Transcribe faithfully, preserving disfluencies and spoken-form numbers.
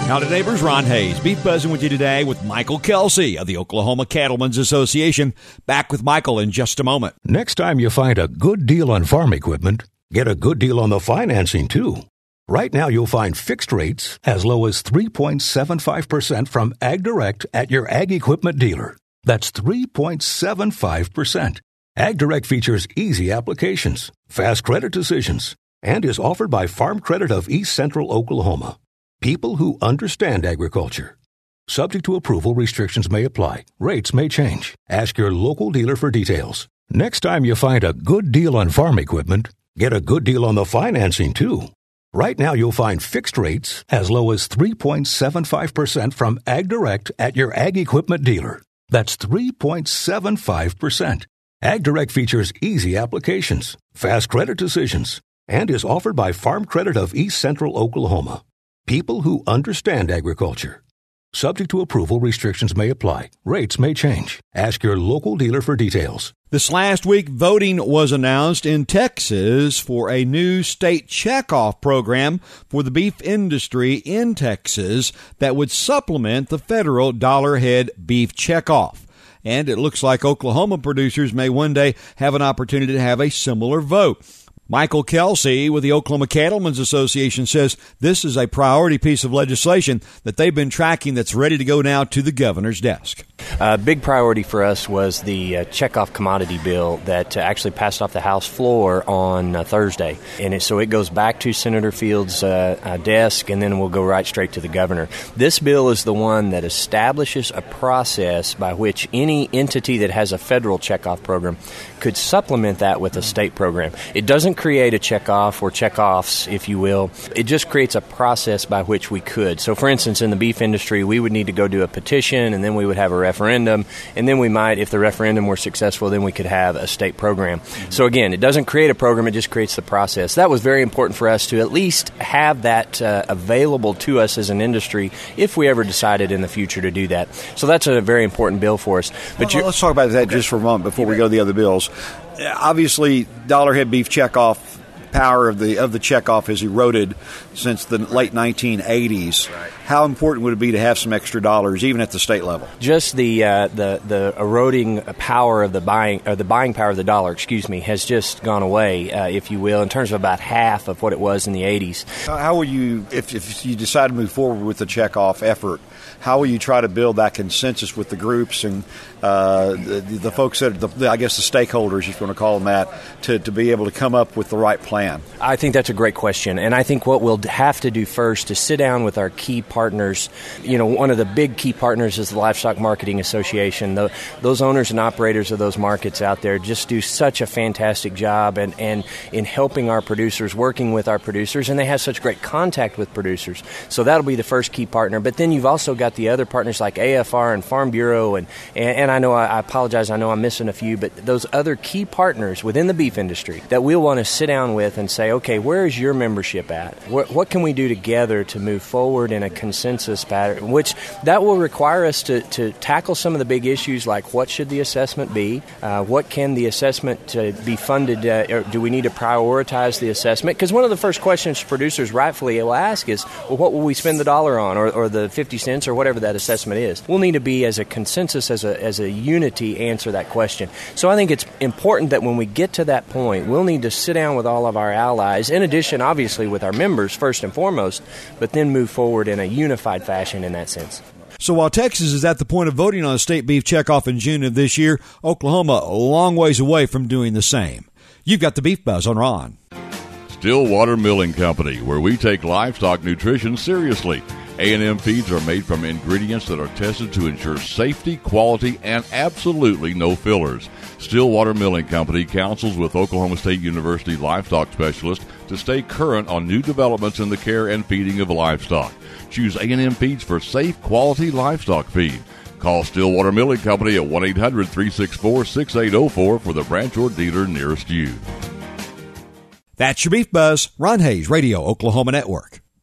Howdy neighbors, Ron Hayes. Beef Buzzing with you today with Michael Kelsey of the Oklahoma Cattlemen's Association. Back with Michael in just a moment. Next time you find a good deal on farm equipment, get a good deal on the financing too. Right now you'll find fixed rates as low as three point seven five percent from AgDirect at your ag equipment dealer. That's three point seven five percent. AgDirect features easy applications, fast credit decisions, and is offered by Farm Credit of East Central Oklahoma. People who understand agriculture. Subject to approval, restrictions may apply. Rates may change. Ask your local dealer for details. Next time you find a good deal on farm equipment, get a good deal on the financing too. Right now you'll find fixed rates as low as three point seven five percent from AgDirect at your ag equipment dealer. That's three point seven five percent. AgDirect features easy applications, fast credit decisions, and is offered by Farm Credit of East Central Oklahoma. People who understand agriculture. Subject to approval, restrictions may apply. Rates may change. Ask your local dealer for details. This last week, voting was announced in Texas for a new state checkoff program for the beef industry in Texas that would supplement the federal dollar head beef checkoff. And it looks like Oklahoma producers may one day have an opportunity to have a similar vote. Michael Kelsey with the Oklahoma Cattlemen's Association says this is a priority piece of legislation that they've been tracking that's ready to go now to the governor's desk. A uh, big priority for us was the uh, checkoff commodity bill that uh, actually passed off the House floor on uh, Thursday. And it, so it goes back to Senator Fields' uh, uh, desk, and then we'll go right straight to the governor. This bill is the one that establishes a process by which any entity that has a federal checkoff program could supplement that with a state program. It doesn't create a checkoff or checkoffs, if you will. It just creates a process by which we could. So, for instance, in the beef industry, we would need to go do a petition, and then we would have a referendum, and then we might, if the referendum were successful, then we could have a state program. So, again, it doesn't create a program, it just creates the process. That was very important for us to at least have that uh, available to us as an industry if we ever decided in the future to do that. So that's a very important bill for us. But well, let's talk about that just for a moment before we go to the other bills. Obviously, dollar head beef checkoff power of the of the checkoff has eroded since the late nineteen eighties. Right. How important would it be to have some extra dollars, even at the state level? Just the uh, the the eroding power of the buying or the buying power of the dollar, excuse me, has just gone away, uh, if you will, in terms of about half of what it was in the eighties. How will you, if if you decide to move forward with the checkoff effort, how will you try to build that consensus with the groups and uh, the, the folks that, are the, I guess the stakeholders, if you want to call them that, to, to be able to come up with the right plan? I think that's a great question. And I think what we'll have to do first is sit down with our key partners. You know, one of the big key partners is the Livestock Marketing Association. The, those owners and operators of those markets out there just do such a fantastic job and, and in helping our producers, working with our producers, and they have such great contact with producers. So that'll be the first key partner. But then you've also got the other partners like A F R and Farm Bureau, and, and, and I know I, I apologize, I know I'm missing a few, but those other key partners within the beef industry that we'll want to sit down with and say, okay, where is your membership at? What, what can we do together to move forward in a consensus pattern, which that will require us to, to tackle some of the big issues like what should the assessment be? Uh, what can the assessment uh, be funded? Uh, or do we need to prioritize the assessment? Because one of the first questions producers rightfully will ask is, well, what will we spend the dollar on, or, or the fifty cents or whatever that assessment is? We'll need to be as a consensus, as a, as a unity, answer that question. So I think it's important that when we get to that point, we'll need to sit down with all of our allies, in addition, obviously, with our members first and foremost, but then move forward in a unified fashion in that sense. So while Texas is at the point of voting on a state beef checkoff in June of this year, Oklahoma a long ways away from doing the same. You've got the Beef Buzz on Ron. Stillwater Milling Company, where we take livestock nutrition seriously. A and M feeds are made from ingredients that are tested to ensure safety, quality, and absolutely no fillers. Stillwater Milling Company counsels with Oklahoma State University livestock specialists to stay current on new developments in the care and feeding of livestock. Choose A and M feeds for safe, quality livestock feed. Call Stillwater Milling Company at one eight hundred, three six four, six eight zero four for the branch or dealer nearest you. That's your Beef Buzz. Ron Hayes, Radio Oklahoma Network.